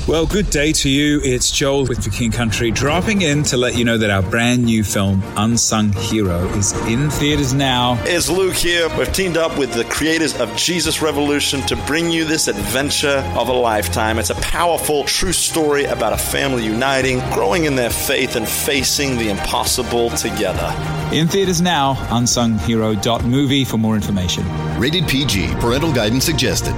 Well, good day to you. It's Joel with The King Country, dropping in to let you know that our brand new film, Unsung Hero, is in theaters now. It's Luke here. We've teamed up with the creators of Jesus Revolution to bring you this adventure of a lifetime. It's a powerful, true story about a family uniting, growing in their faith, and facing the impossible together. In theaters now, unsunghero.movie for more information. Rated PG. Parental guidance suggested.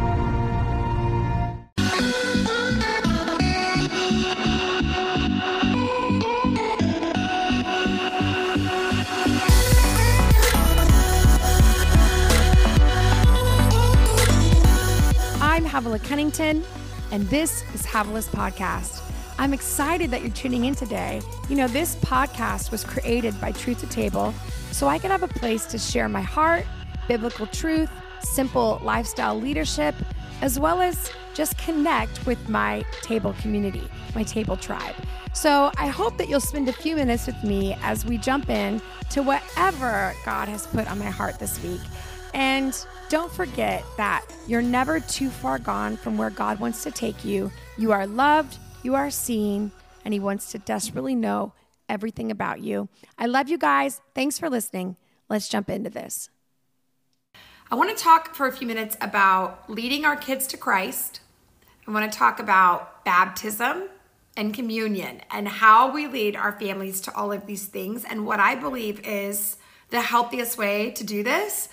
I'm Havilah Cunnington, and this is Havilah's Podcast. I'm excited that you're tuning in today. You know, this podcast was created by Truth to Table, so I can have a place to share my heart, biblical truth, simple lifestyle leadership, as well as just connect with my table community, my table tribe. So I hope that you'll spend a few minutes with me as we jump in to whatever God has put on my heart this week. And don't forget that you're never too far gone from where God wants to take you. You are loved, you are seen, and He wants to desperately know everything about you. I love you guys. Thanks for listening. Let's jump into this. I want to talk for a few minutes about leading our kids to Christ. I want to talk about baptism and communion and how we lead our families to all of these things and what I believe is the healthiest way to do this.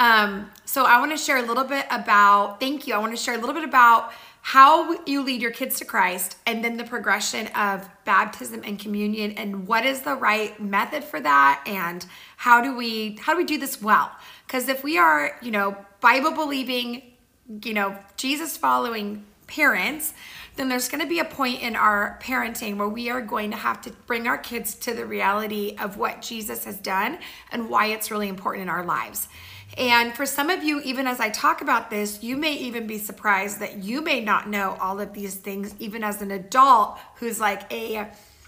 So I want to share a little bit about, I want to share a little bit about how you lead your kids to Christ and then the progression of baptism and communion and what is the right method for that and how do we do this well? Because if we are, Bible believing, Jesus following parents, then there's going to be a point in our parenting where we are going to have to bring our kids to the reality of what Jesus has done and why it's really important in our lives. And for some of you, even as I talk about this, you may even be surprised that you may not know all of these things, even as an adult who's like a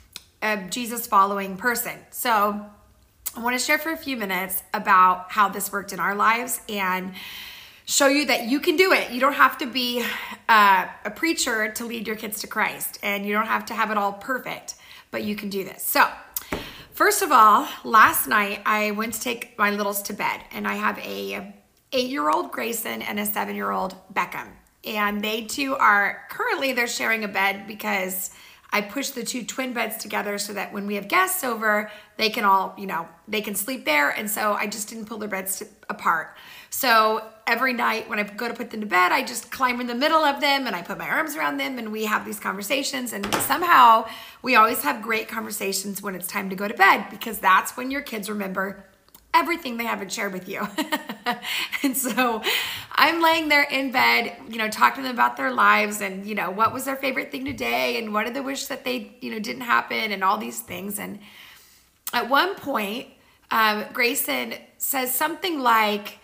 Jesus following person. So I want to share for a few minutes about how this worked in our lives and show you that you can do it. You don't have to be a preacher to lead your kids to Christ, and you don't have to have it all perfect, but you can do this. So first of all, last night I went to take my littles to bed, and I have a 8-year-old Grayson and a 7-year-old Beckham. And they two they're sharing a bed because I pushed the two twin beds together so that when we have guests over, they can all, they can sleep there. And so I just didn't pull their beds apart. So every night when I go to put them to bed, I just climb in the middle of them and I put my arms around them and we have these conversations. And somehow we always have great conversations when it's time to go to bed because that's when your kids remember everything they haven't shared with you. And so I'm laying there in bed, talking to them about their lives and, what was their favorite thing today and what did they wish that they, didn't happen and all these things. And at one point, Grayson says something like,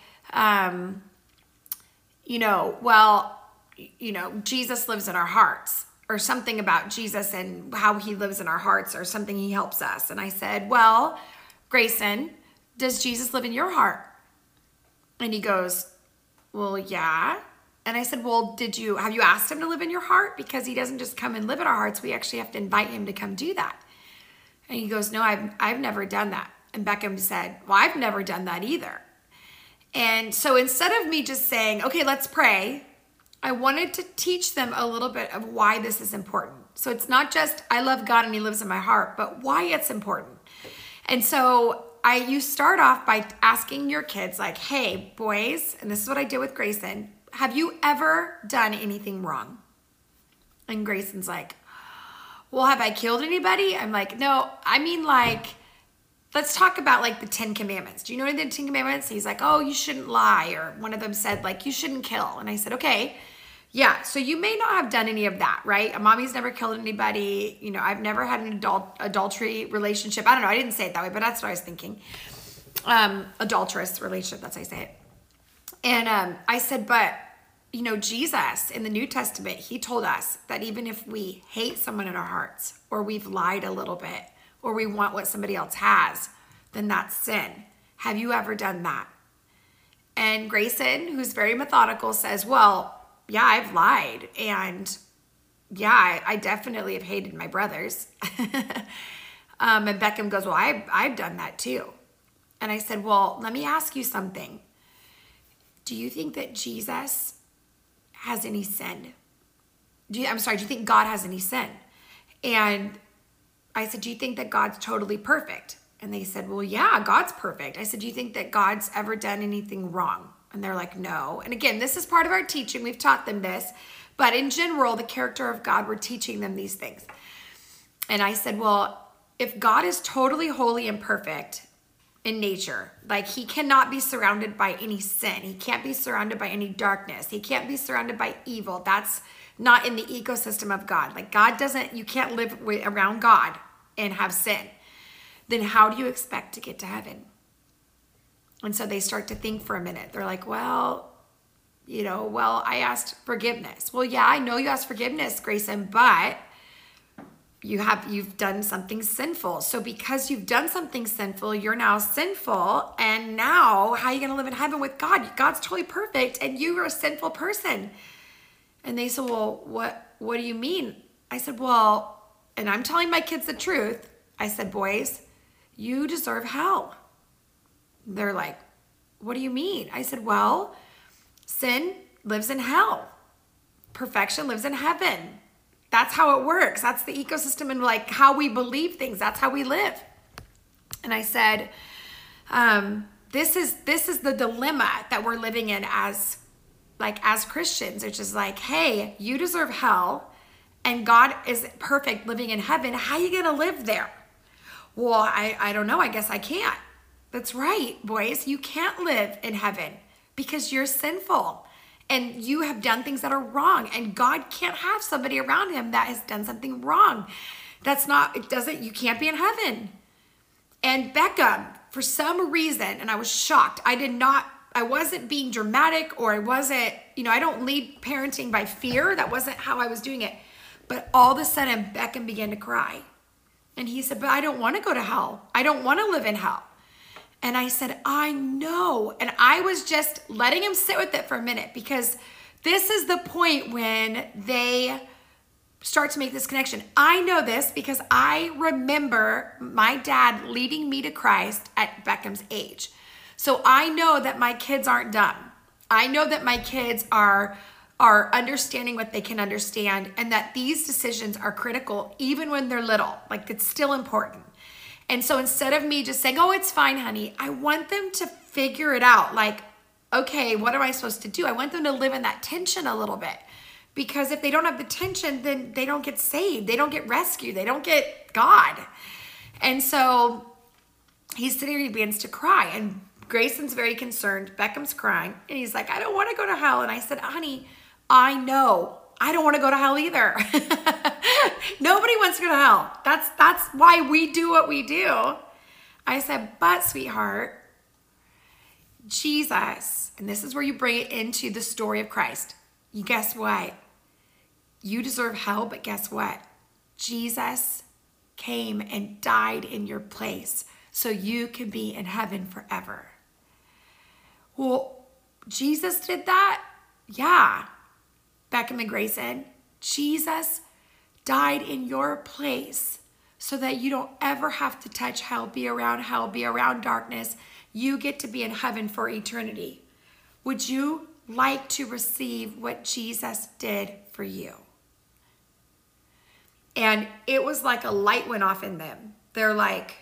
Jesus lives in our hearts, or something about Jesus and how He lives in our hearts, or something He helps us. And I said, well, Grayson, does Jesus live in your heart? And he goes, well, yeah. And I said, well, have you asked Him to live in your heart? Because He doesn't just come and live in our hearts. We actually have to invite Him to come do that. And he goes, no, I've never done that. And Beckham said, well, I've never done that either. And so instead of me just saying, okay, let's pray, I wanted to teach them a little bit of why this is important. So it's not just, I love God and He lives in my heart, but why it's important. And so you start off by asking your kids like, hey, boys, and this is what I did with Grayson, have you ever done anything wrong? And Grayson's like, well, have I killed anybody? I'm like, no, I mean let's talk about the 10 Commandments. Do you know any of the 10 Commandments? He's like, oh, you shouldn't lie. Or one of them said you shouldn't kill. And I said, okay, yeah. So you may not have done any of that, right? Mommy's never killed anybody. I've never had an adultery relationship. I don't know. I didn't say it that way, but that's what I was thinking. Adulterous relationship. That's how I say it. And I said, but Jesus in the New Testament, He told us that even if we hate someone in our hearts, or we've lied a little bit, or we want what somebody else has, then that's sin. Have you ever done that? And Grayson, who's very methodical, says, well, yeah, I've lied. And yeah, I definitely have hated my brothers. And Beckham goes, well, I've done that too. And I said, well, let me ask you something. Do you think that Jesus has any sin? Do you think God has any sin? And I said, do you think that God's totally perfect? And they said, well, yeah, God's perfect. I said, do you think that God's ever done anything wrong? And they're like, no. And again, this is part of our teaching. We've taught them this. But in general, the character of God, we're teaching them these things. And I said, well, if God is totally holy and perfect in nature, like he cannot be surrounded by any sin. He can't be surrounded by any darkness. He can't be surrounded by evil. That's not in the ecosystem of God. Like God doesn't, you can't live around God and have sin. Then how do you expect to get to heaven? And so they start to think for a minute. They're like, well, I asked forgiveness. Well, yeah, I know you asked forgiveness, Grayson, but you've done something sinful. So because you've done something sinful, you're now sinful. And now how are you going to live in heaven with God? God's totally perfect and you are a sinful person. And they said, well, what do you mean? I said, well, and I'm telling my kids the truth. I said, boys, you deserve hell. They're like, what do you mean? I said, well, sin lives in hell. Perfection lives in heaven. That's how it works. That's the ecosystem and like how we believe things. That's how we live. And I said, this is the dilemma that we're living in as Christians. It's just like, hey, you deserve hell and God is perfect living in heaven. How are you going to live there? Well, I don't know. I guess I can't. That's right, boys. You can't live in heaven because you're sinful and you have done things that are wrong, and God can't have somebody around him that has done something wrong. You can't be in heaven. And Beckham, for some reason, and I was shocked, I wasn't being dramatic, or I wasn't, I don't lead parenting by fear. That wasn't how I was doing it. But all of a sudden, Beckham began to cry. And he said, but I don't want to go to hell. I don't want to live in hell. And I said, I know. And I was just letting him sit with it for a minute, because this is the point when they start to make this connection. I know this because I remember my dad leading me to Christ at Beckham's age. So I know that my kids aren't dumb. I know that my kids are understanding what they can understand, and that these decisions are critical even when they're little. Like, it's still important. And so instead of me just saying, oh, it's fine, honey, I want them to figure it out. Like, okay, what am I supposed to do? I want them to live in that tension a little bit. Because if they don't have the tension, then they don't get saved. They don't get rescued. They don't get God. And so he's sitting here, he begins to cry. And Grayson's very concerned. Beckham's crying. And he's like, I don't want to go to hell. And I said, honey, I know. I don't want to go to hell either. Nobody wants to go to hell. That's why we do what we do. I said, but sweetheart, Jesus, and this is where you bring it into the story of Christ. You guess what? You deserve hell, but guess what? Jesus came and died in your place so you can be in heaven forever. Well, Jesus did that? Yeah. Beckham and Grayson, Jesus died in your place so that you don't ever have to touch hell, be around darkness. You get to be in heaven for eternity. Would you like to receive what Jesus did for you? And it was like a light went off in them. They're like,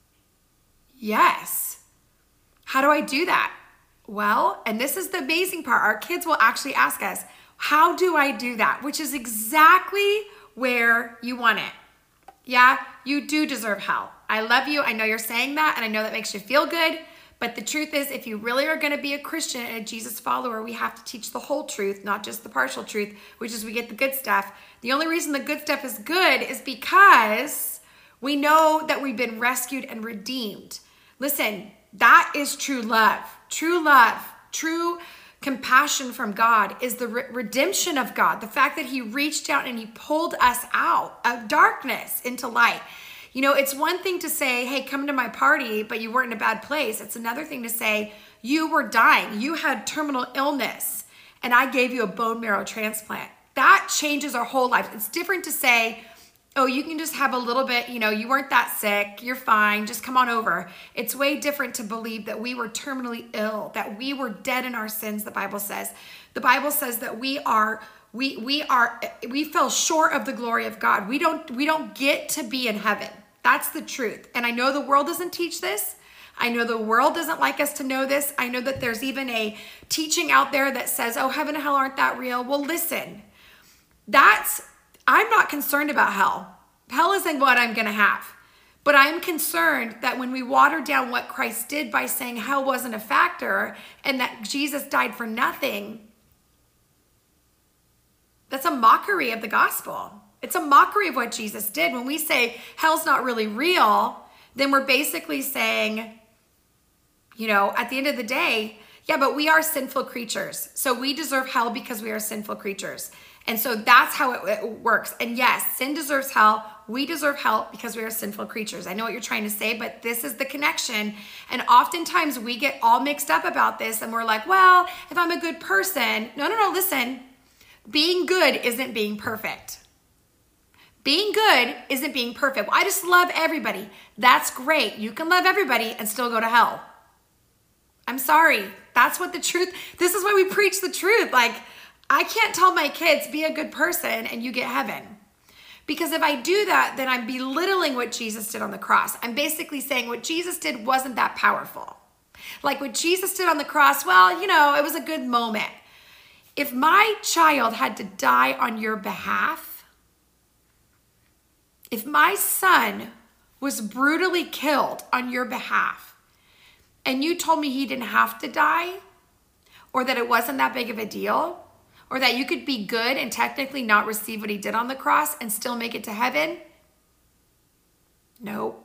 yes. How do I do that? Well, and this is the amazing part. Our kids will actually ask us, how do I do that? Which is exactly where you want it. Yeah, you do deserve hell. I love you. I know you're saying that, and I know that makes you feel good. But the truth is, if you really are going to be a Christian and a Jesus follower, we have to teach the whole truth, not just the partial truth, which is we get the good stuff. The only reason the good stuff is good is because we know that we've been rescued and redeemed. Listen, that is true love. True love, true compassion from God is the redemption of God. The fact that he reached out and he pulled us out of darkness into light. You know, it's one thing to say, hey, come to my party, but you weren't in a bad place. It's another thing to say, you were dying. You had terminal illness, and I gave you a bone marrow transplant. that changes our whole life. It's different to say, oh, you can just have a little bit, you weren't that sick, you're fine, just come on over. It's way different to believe that we were terminally ill, that we were dead in our sins, the Bible says. The Bible says that we fell short of the glory of God. We don't get to be in heaven. That's the truth. And I know the world doesn't teach this. I know the world doesn't like us to know this. I know that there's even a teaching out there that says, oh, heaven and hell aren't that real. Well, listen, I'm not concerned about hell. Hell isn't what I'm going to have. But I'm concerned that when we water down what Christ did by saying hell wasn't a factor and that Jesus died for nothing, that's a mockery of the gospel. It's a mockery of what Jesus did. When we say hell's not really real, then we're basically saying, at the end of the day, yeah, but we are sinful creatures. So we deserve hell because we are sinful creatures. And so that's how it works. And yes, sin deserves hell. We deserve hell because we are sinful creatures. I know what you're trying to say, but this is the connection. And oftentimes we get all mixed up about this and we're like, well, if I'm a good person, no, listen. Being good isn't being perfect. Being good isn't being perfect. Well, I just love everybody. That's great. You can love everybody and still go to hell. I'm sorry. That's what the truth, this is why we preach the truth. Like, I can't tell my kids, be a good person and you get heaven. Because if I do that, then I'm belittling what Jesus did on the cross. I'm basically saying what Jesus did wasn't that powerful. Like what Jesus did on the cross, well, it was a good moment. If my child had to die on your behalf, if my son was brutally killed on your behalf, and you told me he didn't have to die, or that it wasn't that big of a deal, or that you could be good and technically not receive what he did on the cross and still make it to heaven, no.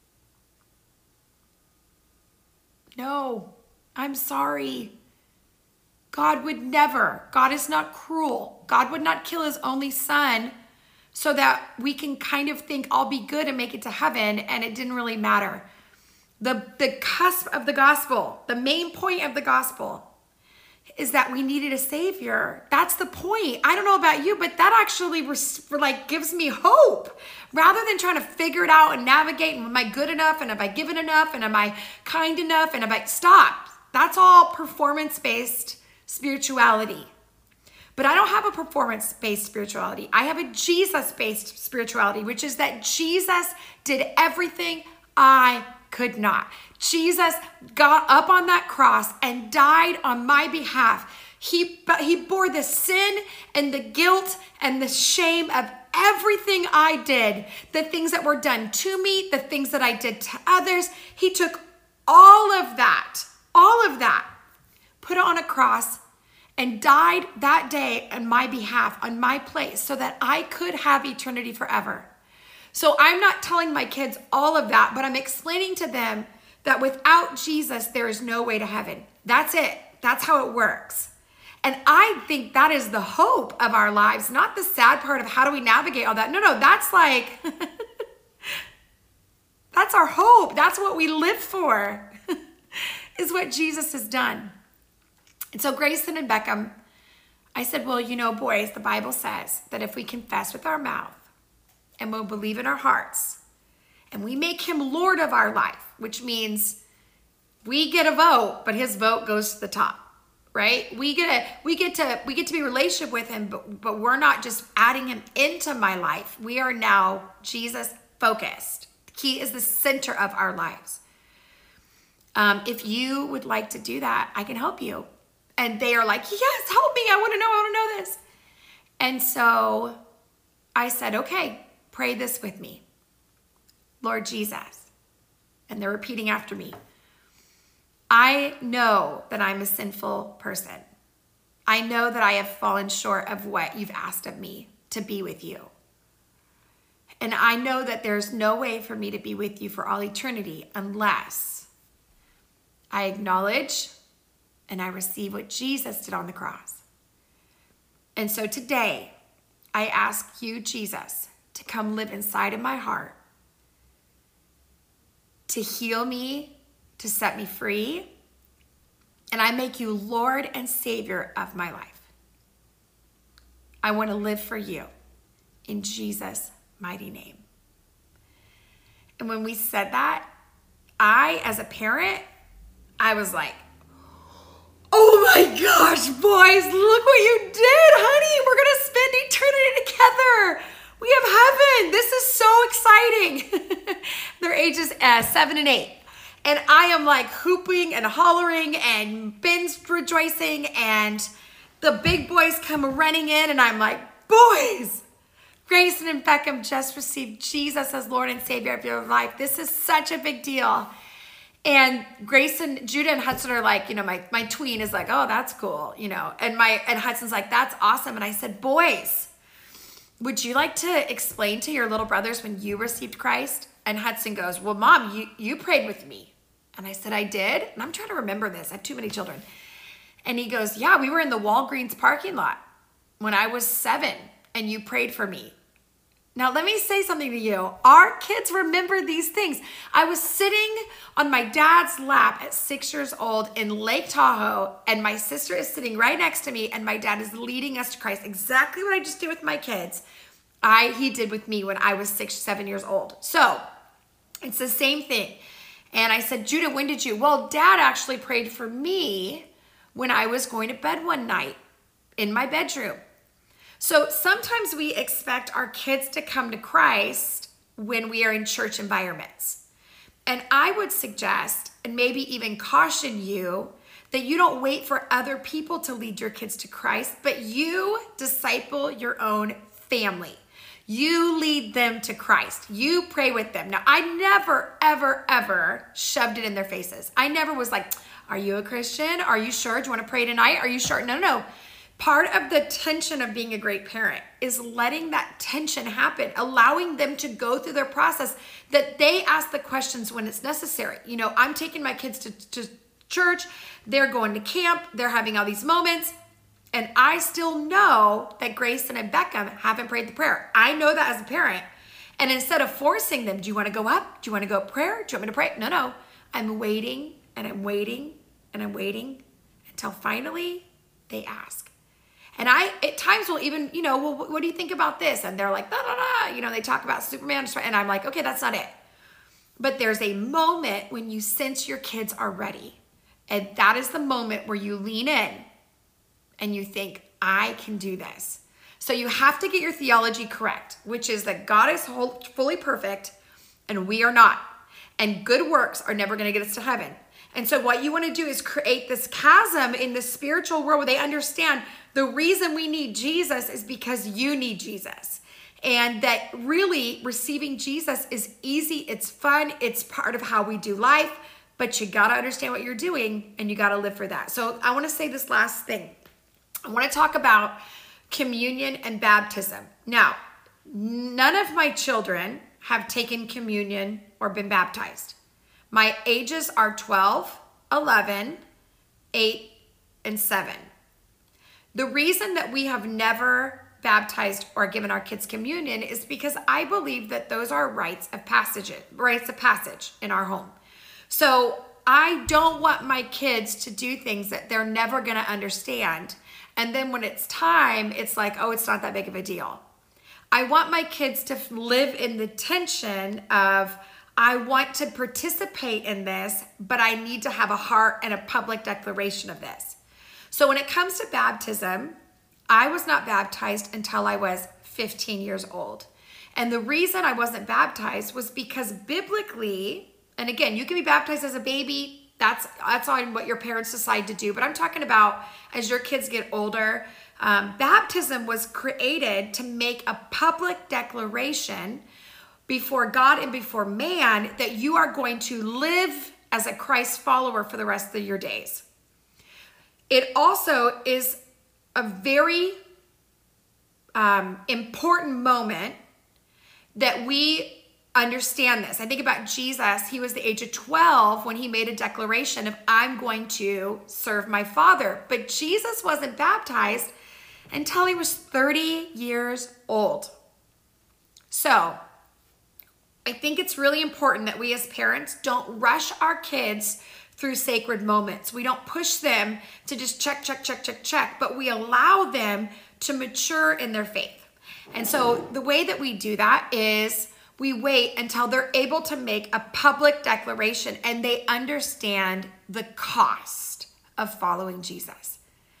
No, I'm sorry. God would never. God is not cruel. God would not kill his only son so that we can kind of think I'll be good and make it to heaven, and it didn't really matter. The cusp of the gospel, the main point of the gospel is that we needed a savior. That's the point. I don't know about you, but that actually gives me hope. Rather than trying to figure it out and navigate, and am I good enough, and have I given enough, and am I kind enough, and have I stop. That's all performance-based spirituality. But I don't have a performance-based spirituality. I have a Jesus-based spirituality, which is that Jesus did everything I could not. Jesus got up on that cross and died on my behalf. He bore the sin and the guilt and the shame of everything I did, the things that were done to me, the things that I did to others. He took all of that, put it on a cross, and died that day on my behalf, on my place, so that I could have eternity forever. So I'm not telling my kids all of that, but I'm explaining to them that without Jesus, there is no way to heaven. That's it. That's how it works. And I think that is the hope of our lives, not the sad part of how do we navigate all that. No, that's like, that's our hope. That's what we live for, is what Jesus has done. And so Grayson and Beckham, I said, well, boys, the Bible says that if we confess with our mouth and we'll believe in our hearts and we make him Lord of our life, which means we get a vote, but his vote goes to the top, right? We get to be in relationship with him, but we're not just adding him into my life. We are now Jesus focused. He is the center of our lives. If you would like to do that, I can help you. And they are like, yes, help me. I want to know this. And so I said, okay, pray this with me. Lord Jesus. And they're repeating after me. I know that I'm a sinful person. I know that I have fallen short of what you've asked of me to be with you. And I know that there's no way for me to be with you for all eternity unless I acknowledge and I receive what Jesus did on the cross. And so today, I ask you, Jesus, to come live inside of my heart, to heal me, to set me free, and I make you Lord and Savior of my life. I want to live for you in Jesus' mighty name. And when we said that, as a parent, I was like, oh my gosh, boys, look what you did, honey. We're going to spend eternity together. We have heaven. This is so exciting. Their ages 7 and 8. And I am like hooping and hollering, and Ben's rejoicing, and the big boys come running in, and I'm like, boys, Grayson and Beckham just received Jesus as Lord and Savior of your life. This is such a big deal. And Grayson, Judah, and Hudson are like, my tween is like, oh, that's cool, and Hudson's like, that's awesome. And I said, boys, would you like to explain to your little brothers when you received Christ? And Hudson goes, well, Mom, you prayed with me. And I said, I did? And I'm trying to remember this. I have too many children. And he goes, yeah, we were in the Walgreens parking lot when I was 7, and you prayed for me. Now, let me say something to you. Our kids remember these things. I was sitting on my dad's lap at 6 years old in Lake Tahoe, and my sister is sitting right next to me, and my dad is leading us to Christ. Exactly what I just did with my kids, he did with me when I was 6, 7 years old. So it's the same thing. And I said, Judah, when did you? Well, Dad actually prayed for me when I was going to bed one night in my bedroom. So sometimes we expect our kids to come to Christ when we are in church environments. And I would suggest, and maybe even caution you, that you don't wait for other people to lead your kids to Christ, but you disciple your own family. You lead them to Christ. You pray with them. Now, I never, ever, ever shoved it in their faces. I never was like, are you a Christian? Are you sure? Do you want to pray tonight? Are you sure? No. Part of the tension of being a great parent is letting that tension happen, allowing them to go through their process, that they ask the questions when it's necessary. I'm taking my kids to church. They're going to camp. They're having all these moments. And I still know that Grayson and Beckham haven't prayed the prayer. I know that as a parent. And instead of forcing them, do you want to go up? Do you want to go prayer? Do you want me to pray? No. I'm waiting and I'm waiting and I'm waiting until finally they ask. And I, at times, will even, well, what do you think about this? And they're like, da, da, da. They talk about Superman. And I'm like, okay, that's not it. But there's a moment when you sense your kids are ready. And that is the moment where you lean in and you think, I can do this. So you have to get your theology correct, which is that God is fully perfect and we are not. And good works are never going to get us to heaven. And so what you want to do is create this chasm in the spiritual world where they understand the reason we need Jesus is because you need Jesus. And that really receiving Jesus is easy, it's fun, it's part of how we do life, but you got to understand what you're doing and you got to live for that. So I want to say this last thing. I want to talk about communion and baptism. Now, none of my children have taken communion or been baptized. My ages are 12, 11, 8, and 7. The reason that we have never baptized or given our kids communion is because I believe that those are rites of passage in our home. So I don't want my kids to do things that they're never going to understand. And then when it's time, it's like, oh, it's not that big of a deal. I want my kids to live in the tension of, I want to participate in this, but I need to have a heart and a public declaration of this. So when it comes to baptism, I was not baptized until I was 15 years old. And the reason I wasn't baptized was because biblically, and again, you can be baptized as a baby. That's on what your parents decide to do. But I'm talking about as your kids get older, baptism was created to make a public declaration before God and before man that you are going to live as a Christ follower for the rest of your days. It also is a very important moment that we understand this. I think about Jesus. He was the age of 12 when he made a declaration of, I'm going to serve my Father. But Jesus wasn't baptized until he was 30 years old. So I think it's really important that we as parents don't rush our kids through sacred moments. We don't push them to just check, but we allow them to mature in their faith. And so the way that we do that is we wait until they're able to make a public declaration and they understand the cost of following Jesus.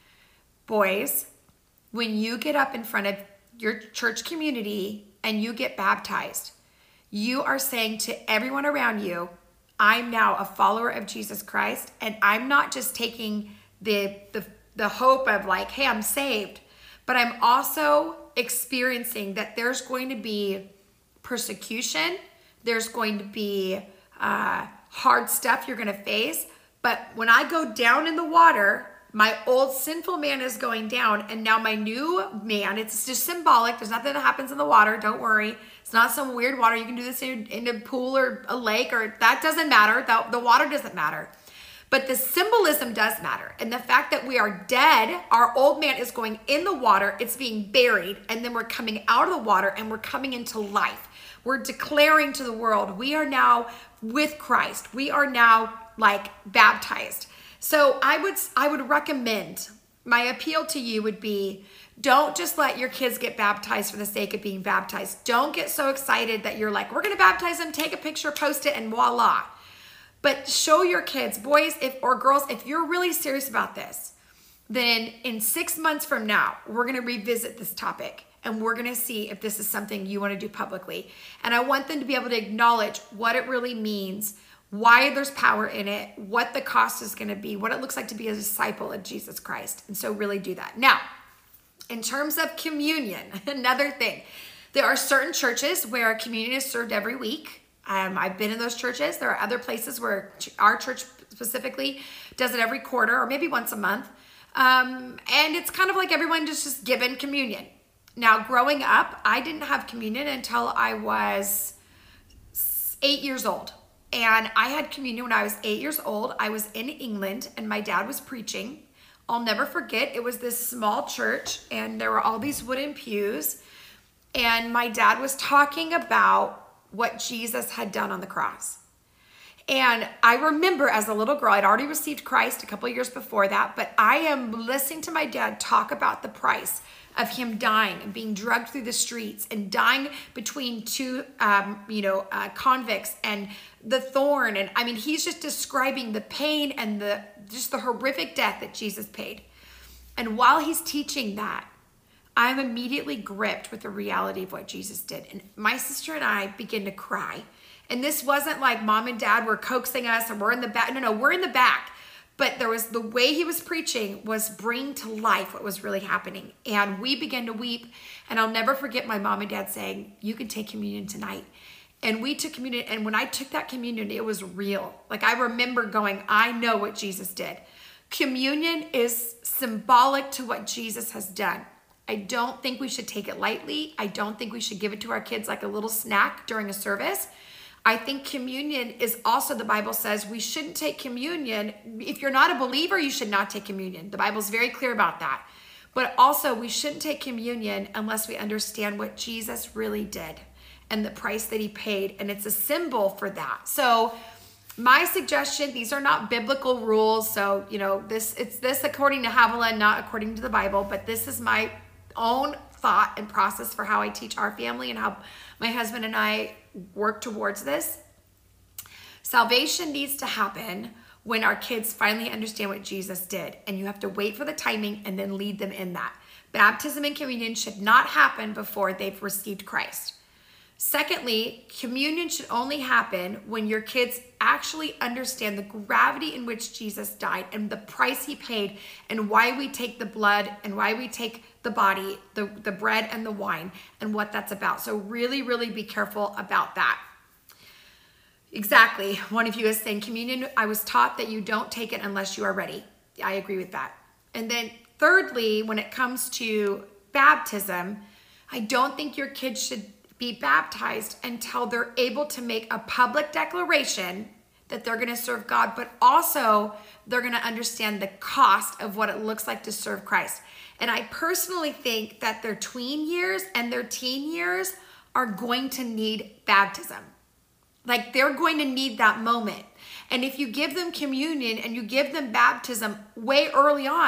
Boys, when you get up in front of your church community and you get baptized, you are saying to everyone around you, I'm now a follower of Jesus Christ, and I'm not just taking the hope of like, hey, I'm saved, but I'm also experiencing that there's going to be persecution, there's going to be hard stuff you're going to face, but when I go down in the water, my old sinful man is going down, and now my new man, it's just symbolic. There's nothing that happens in the water. Don't worry. It's not some weird water. You can do this in a pool or a lake, or that doesn't matter. The water doesn't matter. But the symbolism does matter. And the fact that we are dead, our old man is going in the water, it's being buried, and then we're coming out of the water and we're coming into life. We're declaring to the world, we are now with Christ. We are now like baptized. So I would recommend, my appeal to you would be, don't just let your kids get baptized for the sake of being baptized. Don't get so excited that you're like, we're going to baptize them, take a picture, post it, and voila. But show your kids, boys or girls, if you're really serious about this, then in 6 months from now, we're going to revisit this topic and we're going to see if this is something you want to do publicly. And I want them to be able to acknowledge what it really means, why there's power in it, what the cost is going to be, what it looks like to be a disciple of Jesus Christ. And so really do that. Now, in terms of communion, another thing, there are certain churches where communion is served every week. I've been in those churches. There are other places where our church specifically does it every quarter or maybe once a month. And it's kind of like everyone just given communion. Now, growing up, I didn't have communion until I was 8 years old. And I had communion when I was 8 years old. I was in England and my dad was preaching. I'll never forget, it was this small church and there were all these wooden pews. And my dad was talking about what Jesus had done on the cross. And I remember as a little girl, I'd already received Christ a couple of years before that, but I am listening to my dad talk about the price of him dying and being dragged through the streets and dying between two, convicts and the thorn. And I mean, he's just describing the pain and the horrific death that Jesus paid. And while he's teaching that, I'm immediately gripped with the reality of what Jesus did. And my sister and I begin to cry. And this wasn't like mom and dad were coaxing us and we're in the back. No, we're in the back. But there was the way he was preaching was bringing to life what was really happening. And we began to weep. And I'll never forget my mom and dad saying, you can take communion tonight. And we took communion. And when I took that communion, it was real. Like I remember going, I know what Jesus did. Communion is symbolic to what Jesus has done. I don't think we should take it lightly. I don't think we should give it to our kids like a little snack during a service. I think communion is also, the Bible says we shouldn't take communion. If you're not a believer, you should not take communion. The Bible's very clear about that. But also we shouldn't take communion unless we understand what Jesus really did and the price that he paid. And it's a symbol for that. So my suggestion, these are not biblical rules. So, it's this according to Havilah, not according to the Bible, but this is my own thought and process for how I teach our family and how my husband and I work towards this. Salvation needs to happen when our kids finally understand what Jesus did, and you have to wait for the timing and then lead them in that. Baptism and communion should not happen before they've received Christ. Secondly, communion should only happen when your kids actually understand the gravity in which Jesus died and the price he paid and why we take the blood and why we take the body, the bread and the wine, and what that's about. So really, really be careful about that. Exactly. One of you is saying communion, I was taught that you don't take it unless you are ready. I agree with that. And then thirdly, when it comes to baptism, I don't think your kids should be baptized until they're able to make a public declaration that they're going to serve God, but also they're going to understand the cost of what it looks like to serve Christ. And I personally think that their tween years and their teen years are going to need baptism. Like they're going to need that moment. And if you give them communion and you give them baptism way early on,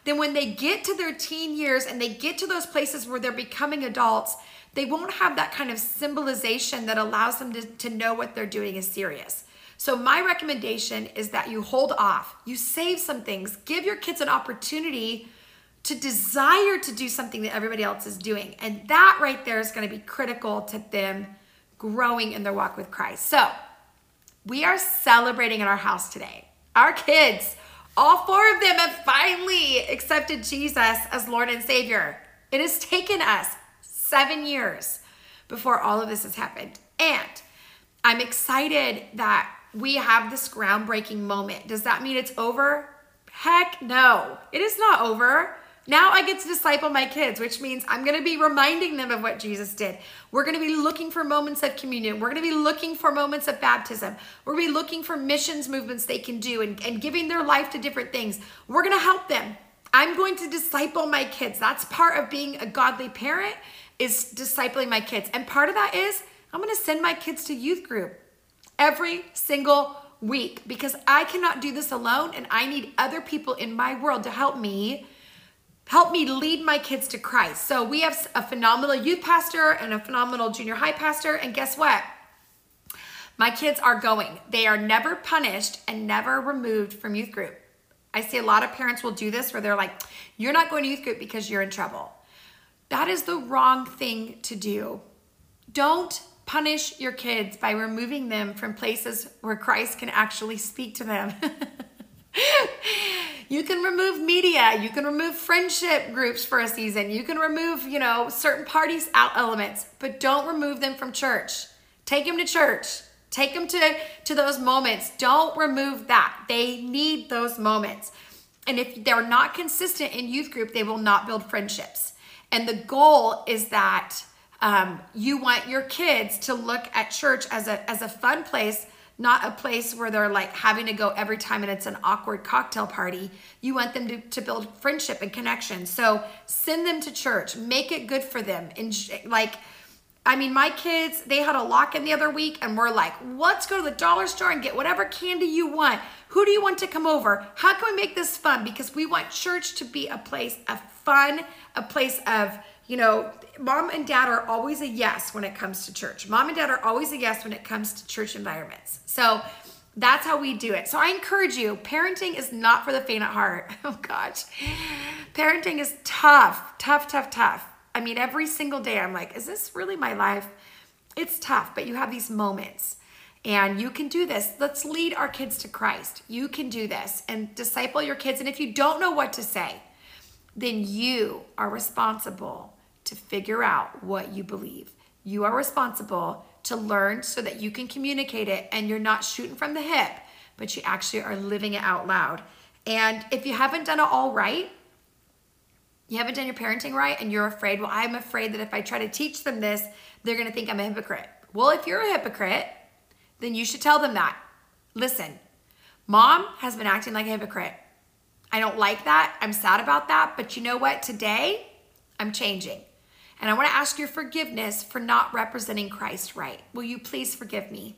then when they get to their teen years and they get to those places where they're becoming adults, they won't have that kind of symbolization that allows them to know what they're doing is serious. So my recommendation is that you hold off, you save some things, give your kids an opportunity to desire to do something that everybody else is doing. And that right there is going to be critical to them growing in their walk with Christ. So we are celebrating in our house today. Our kids, all 4 of them have finally accepted Jesus as Lord and Savior. It has taken us 7 years before all of this has happened. And I'm excited that we have this groundbreaking moment. Does that mean it's over? Heck no, it is not over. Now I get to disciple my kids, which means I'm going to be reminding them of what Jesus did. We're going to be looking for moments of communion. We're going to be looking for moments of baptism. We're going to be looking for missions movements they can do and giving their life to different things. We're going to help them. I'm going to disciple my kids. That's part of being a godly parent, is discipling my kids. And part of that is I'm going to send my kids to youth group every single week because I cannot do this alone, and I need other people in my world to help me lead my kids to Christ. So we have a phenomenal youth pastor and a phenomenal junior high pastor. And guess what? My kids are going. They are never punished and never removed from youth group. I see a lot of parents will do this where they're like, you're not going to youth group because you're in trouble. That is the wrong thing to do. Don't punish your kids by removing them from places where Christ can actually speak to them. You can remove media. You can remove friendship groups for a season. You can remove, certain parties out elements, but don't remove them from church. Take them to church. Take them to those moments. Don't remove that. They need those moments. And if they're not consistent in youth group, they will not build friendships. And the goal is that you want your kids to look at church as a fun place, not a place where they're like having to go every time and it's an awkward cocktail party. You want them to build friendship and connection. So send them to church, make it good for them. My kids, they had a lock-in the other week and we're like, let's go to the dollar store and get whatever candy you want. Who do you want to come over? How can we make this fun? Because we want church to be a place of fun, a place of, mom and dad are always a yes when it comes to church. Mom and dad are always a yes when it comes to church environments. So that's how we do it. So I encourage you, parenting is not for the faint at heart. Oh gosh. Parenting is tough. Every single day I'm like, is this really my life? It's tough, but you have these moments and you can do this. Let's lead our kids to Christ. You can do this and disciple your kids. And if you don't know what to say, then you are responsible to figure out what you believe. You are responsible to learn so that you can communicate it and you're not shooting from the hip, but you actually are living it out loud. And if you haven't done it all right, you haven't done your parenting right and you're afraid, well, I'm afraid that if I try to teach them this, they're going to think I'm a hypocrite. Well, if you're a hypocrite, then you should tell them that. Listen, mom has been acting like a hypocrite. I don't like that. I'm sad about that. But you know what? Today, I'm changing. And I want to ask your forgiveness for not representing Christ right. Will you please forgive me?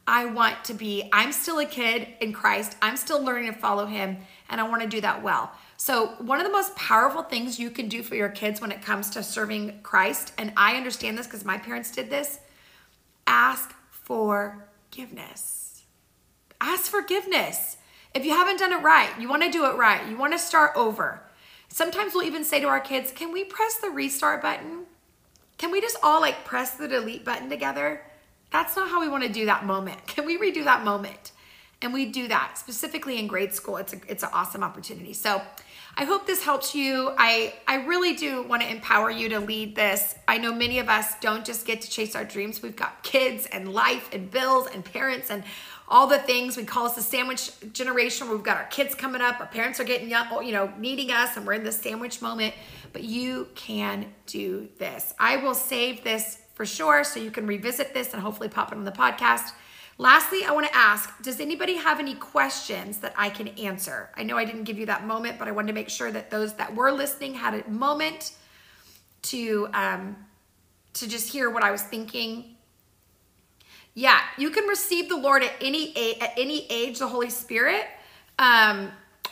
I'm still a kid in Christ. I'm still learning to follow him. And I want to do that well. So one of the most powerful things you can do for your kids when it comes to serving Christ, and I understand this because my parents did this, ask forgiveness. Ask forgiveness. If you haven't done it right, you want to do it right. You want to start over. Sometimes we'll even say to our kids, can we press the restart button? Can we just all press the delete button together? That's not how we want to do that moment. Can we redo that moment? And we do that specifically in grade school. It's an awesome opportunity. So I hope this helps you. I really do want to empower you to lead this. I know many of us don't just get to chase our dreams. We've got kids and life and bills and parents and all the things. We call us the sandwich generation. We've got our kids coming up. Our parents are getting young, needing us, and we're in this sandwich moment. But you can do this. I will save this for sure so you can revisit this and hopefully pop it on the podcast. Lastly, I want to ask, does anybody have any questions that I can answer? I know I didn't give you that moment, but I wanted to make sure that those that were listening had a moment to just hear what I was thinking. Yeah, you can receive the Lord at any age, the Holy Spirit.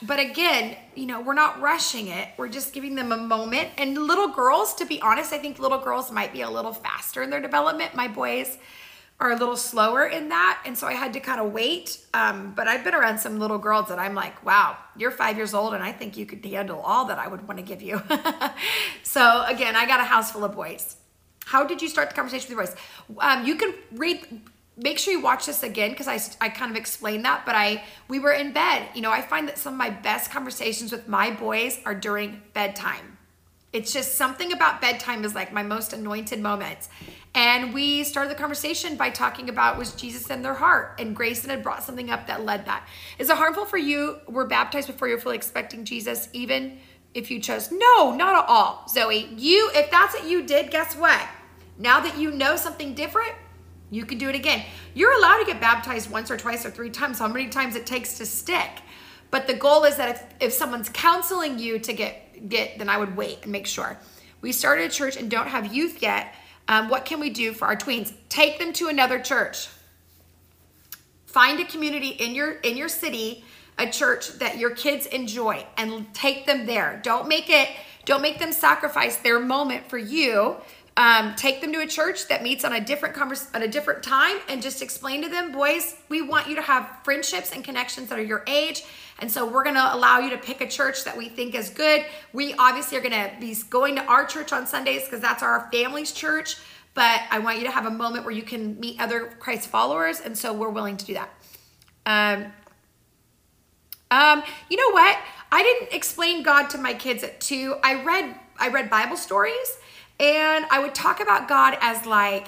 But again, we're not rushing it. We're just giving them a moment. And little girls, to be honest, I think little girls might be a little faster in their development. My boys are a little slower in that. And so I had to kind of wait. But I've been around some little girls that I'm like, wow, you're 5 years old and I think you could handle all that I would want to give you. So again, I got a house full of boys. How did you start the conversation with your boys? You can make sure you watch this again because I kind of explained that, but we were in bed. I find that some of my best conversations with my boys are during bedtime. It's just something about bedtime is like my most anointed moments. And we started the conversation by talking about was Jesus in their heart, and Grayson had brought something up that led that. Is it harmful for you? Were baptized before you're fully expecting Jesus, even if you chose? No, not at all. Zoe, if that's what you did, guess what? Now that you know something different, you can do it again. You're allowed to get baptized once or twice or 3 times, how many times it takes to stick. But the goal is that if someone's counseling you to get, then I would wait and make sure. We started a church and don't have youth yet. What can we do for our tweens? Take them to another church. Find a community in your city, a church that your kids enjoy, and take them there. Don't make them sacrifice their moment for you. Take them to a church that meets on a different time, and just explain to them, boys, we want you to have friendships and connections that are your age. And so we're going to allow you to pick a church that we think is good. We obviously are going to be going to our church on Sundays because that's our family's church. But I want you to have a moment where you can meet other Christ followers. And so we're willing to do that. You know what? I didn't explain God to my kids at 2. I read Bible stories. And I would talk about God as like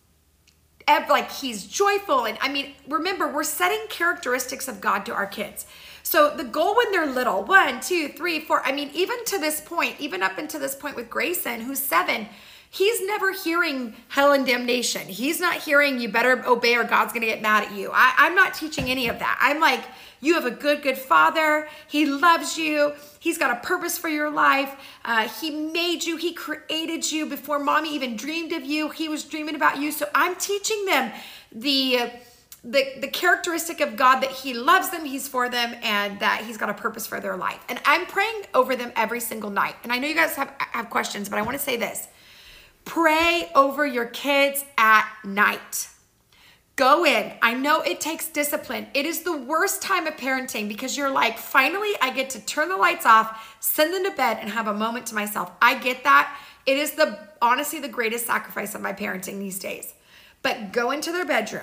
he's joyful. And remember, we're setting characteristics of God to our kids. So the goal when they're little, 1, 2, 3, 4, even to this point, even up until this point with Grayson, who's 7, he's never hearing hell and damnation. He's not hearing you better obey or God's going to get mad at you. I'm not teaching any of that. I'm like, you have a good father. He loves you. He's got a purpose for your life. He made you. He created you before mommy even dreamed of you. He was dreaming about you. So I'm teaching them the characteristic of God, that he loves them, he's for them, and that he's got a purpose for their life. And I'm praying over them every single night. And I know you guys have questions, but I want to say this. Pray over your kids at night. Go in. I know it takes discipline. It is the worst time of parenting because you're like, finally, I get to turn the lights off, send them to bed, and have a moment to myself. I get that. It is honestly the greatest sacrifice of my parenting these days. But go into their bedroom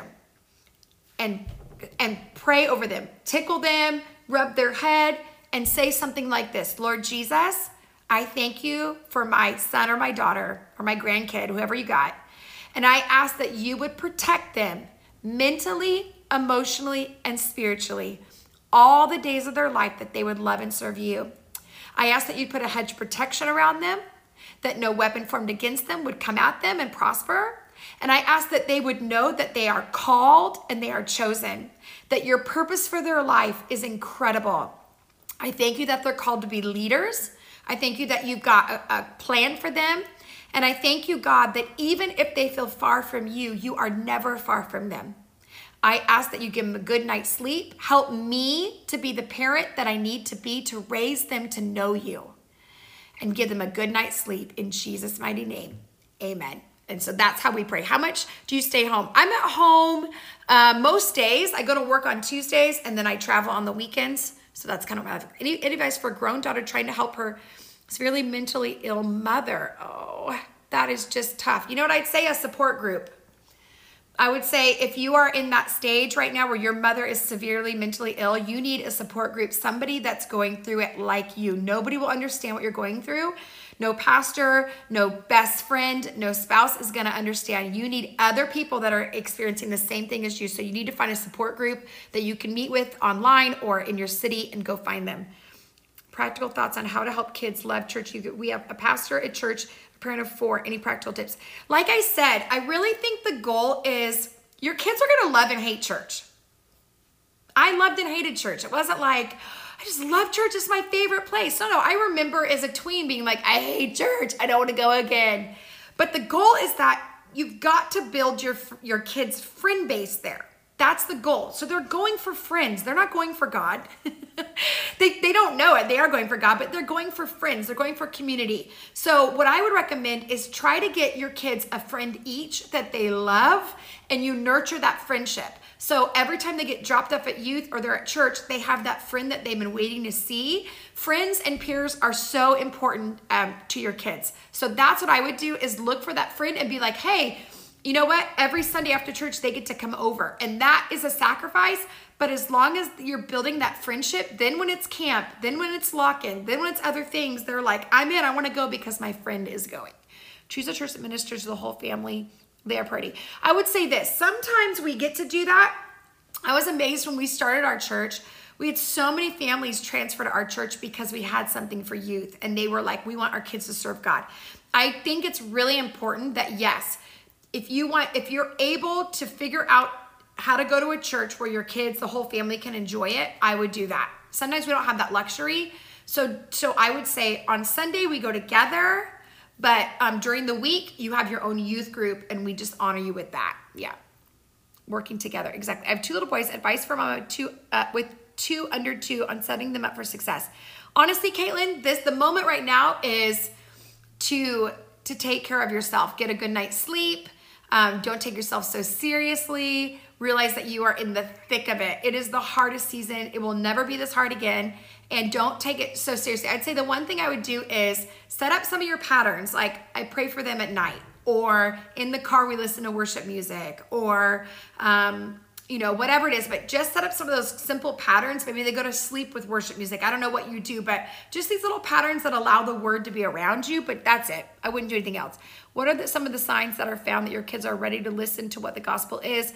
and pray over them. Tickle them, rub their head, and say something like this. Lord Jesus, I thank you for my son or my daughter or my grandkid, whoever you got. And I ask that you would protect them mentally, emotionally, and spiritually all the days of their life, that they would love and serve you. I ask that you put a hedge of protection around them, that no weapon formed against them would come at them and prosper. And I ask that they would know that they are called and they are chosen, that your purpose for their life is incredible. I thank you that they're called to be leaders. I thank you that you've got a plan for them. And I thank you, God, that even if they feel far from you, you are never far from them. I ask that you give them a good night's sleep. Help me to be the parent that I need to be to raise them to know you, and give them a good night's sleep in Jesus' mighty name. Amen. And so that's how we pray. How much do you stay home? I'm at home most days. I go to work on Tuesdays and then I travel on the weekends. So that's kind of what any advice for a grown daughter trying to help her severely mentally ill mother. Oh, that is just tough. You know what I'd say? A support group. I would say if you are in that stage right now where your mother is severely mentally ill, you need a support group, somebody that's going through it like you. Nobody will understand what you're going through. No pastor, no best friend, no spouse is going to understand. You need other people that are experiencing the same thing as you. So you need to find a support group that you can meet with online or in your city and go find them. Practical thoughts on how to help kids love church. We have a pastor at church, a parent of 4. Any practical tips? Like I said, I really think the goal is your kids are going to love and hate church. I loved and hated church. It wasn't like, I just love church. It's my favorite place. No, I remember as a tween being like, I hate church. I don't want to go again. But the goal is that you've got to build your kids' friend base there. That's the goal. So they're going for friends. They're not going for God. They don't know it. They are going for God, but they're going for friends. They're going for community. So what I would recommend is try to get your kids a friend each that they love, and you nurture that friendship. So every time they get dropped off at youth or they're at church, they have that friend that they've been waiting to see. Friends and peers are so important to your kids. So that's what I would do, is look for that friend and be like, hey, you know what? Every Sunday after church, they get to come over. And that is a sacrifice. But as long as you're building that friendship, then when it's camp, then when it's lock-in, then when it's other things, they're like, I'm in, I want to go because my friend is going. Choose a church that ministers to the whole family. They are pretty. I would say this, sometimes we get to do that. I was amazed when we started our church. We had so many families transfer to our church because we had something for youth. And they were like, we want our kids to serve God. I think it's really important that, yes, if you're able to figure out how to go to a church where your kids, the whole family can enjoy it, I would do that. Sometimes we don't have that luxury. So I would say on Sunday we go together, but during the week you have your own youth group and we just honor you with that. Yeah. Working together. Exactly. I have 2 little boys. Advice for mama with 2 under 2 on setting them up for success. Honestly, Caitlin, the moment right now is to take care of yourself. Get a good night's sleep. Don't take yourself so seriously. Realize that you are in the thick of it. It is the hardest season. It will never be this hard again. And don't take it so seriously. I'd say the one thing I would do is set up some of your patterns. Like I pray for them at night, or in the car we listen to worship music, or whatever it is, but just set up some of those simple patterns. Maybe they go to sleep with worship music. I don't know what you do, but just these little patterns that allow the word to be around you, but that's it. I wouldn't do anything else. What are some of the signs that are found that your kids are ready to listen to what the gospel is?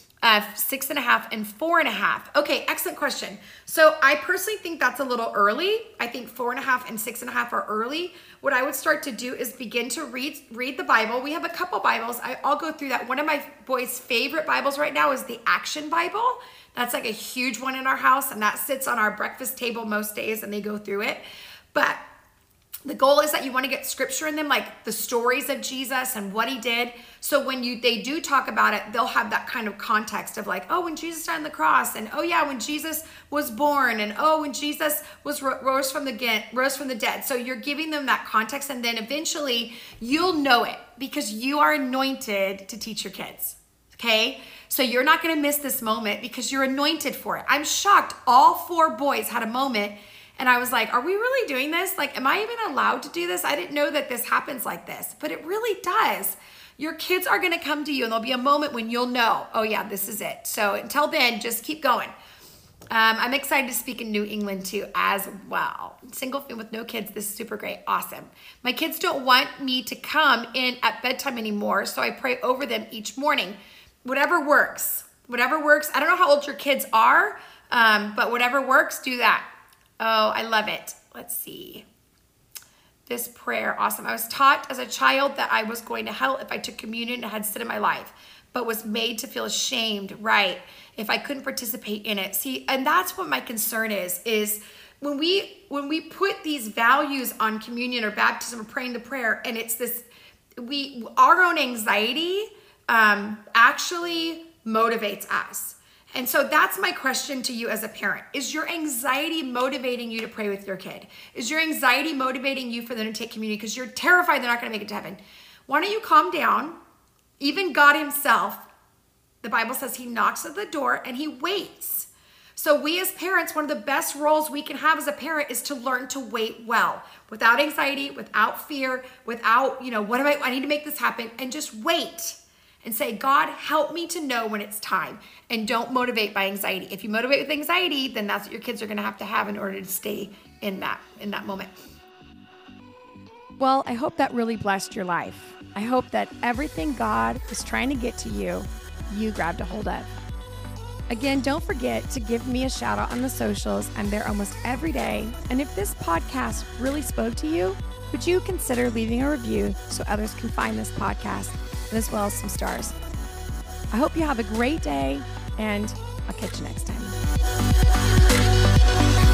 6.5 and 4.5. Okay, excellent question. So I personally think that's a little early. I think 4.5 and 6.5 are early. What I would start to do is begin to read the Bible. We have a couple Bibles. I'll go through that. One of my boys' favorite Bibles right now is the Action Bible. That's like a huge one in our house, and that sits on our breakfast table most days, and they go through it. But the goal is that you want to get scripture in them, like the stories of Jesus and what he did. So when they do talk about it, they'll have that kind of context of like, oh, when Jesus died on the cross, and oh yeah, when Jesus was born, and oh, when Jesus was rose from the dead. So you're giving them that context, and then eventually you'll know it because you are anointed to teach your kids. Okay? So you're not going to miss this moment because you're anointed for it. I'm shocked. All 4 boys had a moment. And I was like, are we really doing this? Like, am I even allowed to do this? I didn't know that this happens like this, but it really does. Your kids are going to come to you, and there'll be a moment when you'll know, oh yeah, this is it. So until then, just keep going. I'm excited to speak in New England too as well. Single family with no kids. This is super great. Awesome. My kids don't want me to come in at bedtime anymore, so I pray over them each morning. Whatever works. Whatever works. I don't know how old your kids are, but whatever works, do that. Oh, I love it. Let's see. This prayer, awesome. I was taught as a child that I was going to hell if I took communion and had sin in my life, but was made to feel ashamed, right, if I couldn't participate in it. See, and that's what my concern is when we put these values on communion or baptism or praying the prayer, and it's this, our own anxiety actually motivates us. And so that's my question to you as a parent. Is your anxiety motivating you to pray with your kid? Is your anxiety motivating you for them to take communion because you're terrified they're not going to make it to heaven? Why don't you calm down? Even God himself, the Bible says he knocks at the door and he waits. So we as parents, one of the best roles we can have as a parent is to learn to wait well, without anxiety, without fear, without, I need to make this happen, and just wait. And say, God, help me to know when it's time. And don't motivate by anxiety. If you motivate with anxiety, then that's what your kids are going to have in order to stay in that moment. Well, I hope that really blessed your life. I hope that everything God is trying to get to you, you grabbed a hold of. Again, don't forget to give me a shout out on the socials. I'm there almost every day. And if this podcast really spoke to you, would you consider leaving a review so others can find this podcast, as well as some stars? I hope you have a great day, and I'll catch you next time.